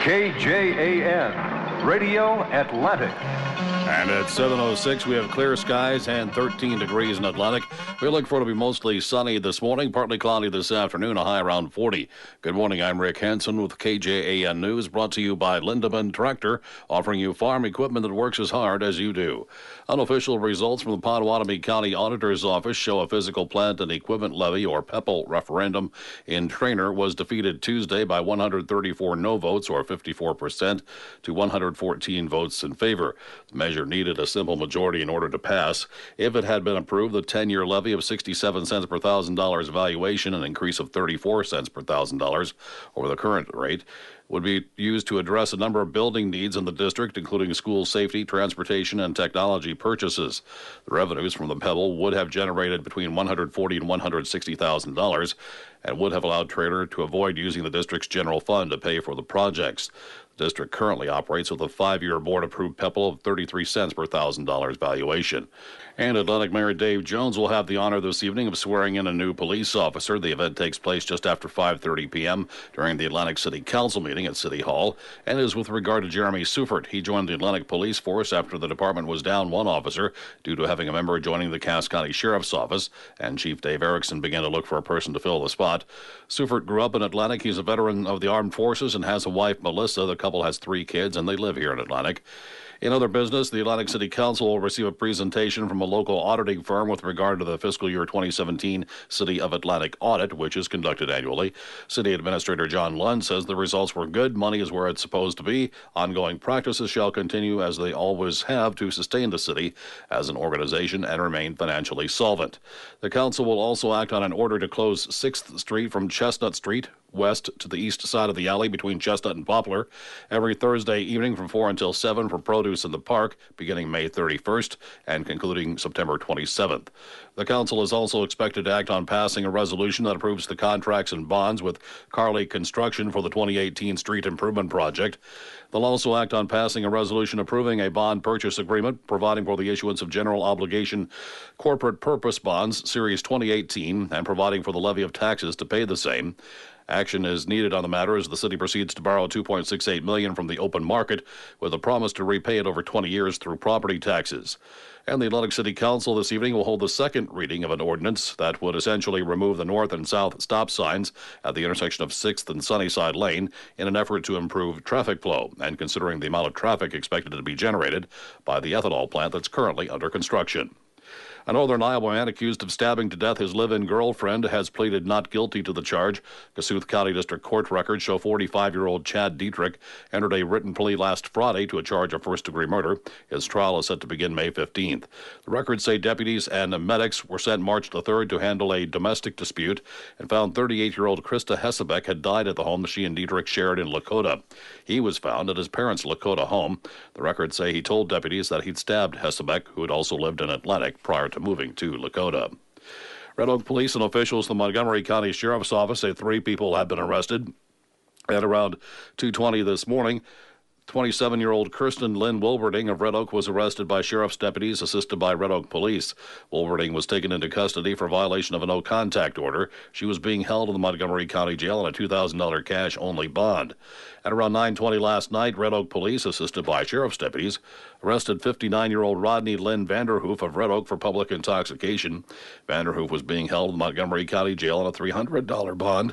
KJAN, Radio Atlantic. And at 7:06, we have clear skies and 13 degrees in Atlantic. We look for it to be mostly sunny this morning, partly cloudy this afternoon, a high around 40. Good morning, I'm Rick Hansen with KJAN News, brought to you by Lindemann Tractor, offering you farm equipment that works as hard as you do. Unofficial results from the Pottawatomie County Auditor's Office show a physical plant and equipment levy, or PEPL, referendum in Traynor was defeated Tuesday by 134 no votes, or 54%, to 114 votes in favor. The measure needed a simple majority in order to pass. If it had been approved, the 10-year levy of 67 cents per $1,000 valuation, an increase of 34 cents per $1,000 over the current rate, would be used to address a number of building needs in the district, including school safety, transportation, and technology purchases. The revenues from the PEPL would have generated between $140,000 and $160,000 and would have allowed Traynor to avoid using the district's general fund to pay for the projects. The district currently operates with a 5-year board-approved PEPL of 33 cents per $1,000 valuation. And Atlantic Mayor Dave Jones will have the honor this evening of swearing in a new police officer. The event takes place just after 5:30 p.m. during the Atlantic City Council meeting at City Hall, and is with regard to Jeremy Seufert. He joined the Atlantic Police Force after the department was down one officer due to having a member joining the Cass County Sheriff's Office, and Chief Dave Erickson began to look for a person to fill the spot. Seufert grew up in Atlantic. He's a veteran of the armed forces and has a wife, Melissa. The couple has 3 kids, and they live here in Atlantic. In other business, the Atlantic City Council will receive a presentation from a local auditing firm with regard to the fiscal year 2017 City of Atlantic audit, which is conducted annually. City Administrator John Lund says the results were good. Money is where it's supposed to be. Ongoing practices shall continue as they always have to sustain the city as an organization and remain financially solvent. The council will also act on an order to close 6th Street from Chestnut Street west to the east side of the alley between Chestnut and Poplar every Thursday evening from 4 until 7 for produce in the park, beginning May 31st and concluding September 27th. The council is also expected to act on passing a resolution that approves the contracts and bonds with Carly Construction for the 2018 street improvement project. They'll also act on passing a resolution approving a bond purchase agreement, providing for the issuance of general obligation corporate purpose bonds, Series 2018, and providing for the levy of taxes to pay the same. Action is needed on the matter as the city proceeds to borrow $2.68 million from the open market with a promise to repay it over 20 years through property taxes. And the Atlantic City Council this evening will hold the second reading of an ordinance that would essentially remove the north and south stop signs at the intersection of 6th and Sunnyside Lane in an effort to improve traffic flow, and considering the amount of traffic expected to be generated by the ethanol plant that's currently under construction. A Northern Iowa man accused of stabbing to death his live-in girlfriend has pleaded not guilty to the charge. Kossuth County District Court records show 45-year-old Chad Dietrich entered a written plea last Friday to a charge of first-degree murder. His trial is set to begin May 15th. The records say deputies and medics were sent March the 3rd to handle a domestic dispute and found 38-year-old Krista Hessebeck had died at the home she and Dietrich shared in Lakota. He was found at his parents' Lakota home. The records say he told deputies that he'd stabbed Hessebeck, who had also lived in Atlantic, prior to moving to Lakota. Red Oak Police and officials from the Montgomery County Sheriff's Office say 3 people have been arrested. At around 2:20 this morning, 27-year-old Kirsten Lynn Wilberding of Red Oak was arrested by sheriff's deputies assisted by Red Oak Police. Wilberding was taken into custody for violation of a no-contact order. She was being held in the Montgomery County Jail on a $2,000 cash-only bond. At around 9:20 last night, Red Oak Police, assisted by sheriff's deputies, arrested 59-year-old Rodney Lynn Vanderhoof of Red Oak for public intoxication. Vanderhoof was being held in the Montgomery County Jail on a $300 bond.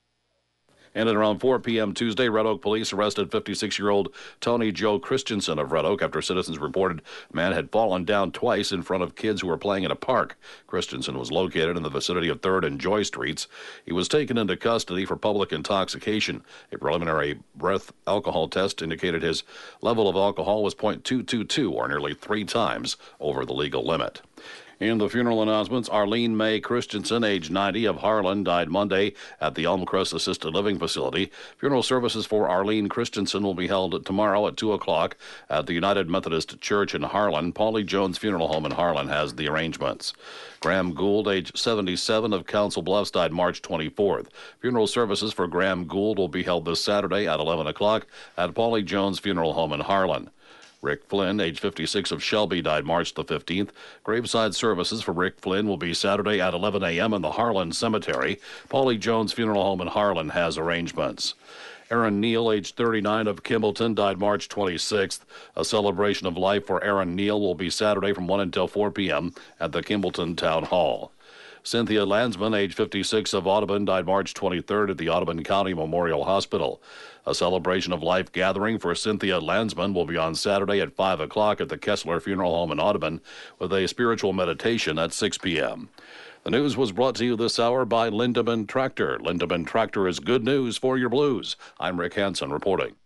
And at around 4 p.m. Tuesday, Red Oak Police arrested 56-year-old Tony Joe Christensen of Red Oak after citizens reported a man had fallen down twice in front of kids who were playing in a park. Christensen was located in the vicinity of 3rd and Joy Streets. He was taken into custody for public intoxication. A preliminary breath alcohol test indicated his level of alcohol was .222, or nearly 3 times over the legal limit. In the funeral announcements, Arlene Mae Christensen, age 90, of Harlan, died Monday at the Elmcrest Assisted Living Facility. Funeral services for Arlene Christensen will be held tomorrow at 2 o'clock at the United Methodist Church in Harlan. Paulie Jones Funeral Home in Harlan has the arrangements. Graham Gould, age 77, of Council Bluffs, died March 24th. Funeral services for Graham Gould will be held this Saturday at 11 o'clock at Paulie Jones Funeral Home in Harlan. Rick Flynn, age 56, of Shelby, died March the 15th. Graveside services for Rick Flynn will be Saturday at 11 a.m. in the Harlan Cemetery. Paulie Jones Funeral Home in Harlan has arrangements. Aaron Neal, age 39, of Kimballton, died March 26th. A celebration of life for Aaron Neal will be Saturday from 1 until 4 p.m. at the Kimballton Town Hall. Cynthia Landsman, age 56, of Audubon, died March 23rd at the Audubon County Memorial Hospital. A celebration of life gathering for Cynthia Landsman will be on Saturday at 5 o'clock at the Kessler Funeral Home in Audubon with a spiritual meditation at 6 p.m. The news was brought to you this hour by Lindeman Tractor. Lindeman Tractor is good news for your blues. I'm Rick Hansen reporting.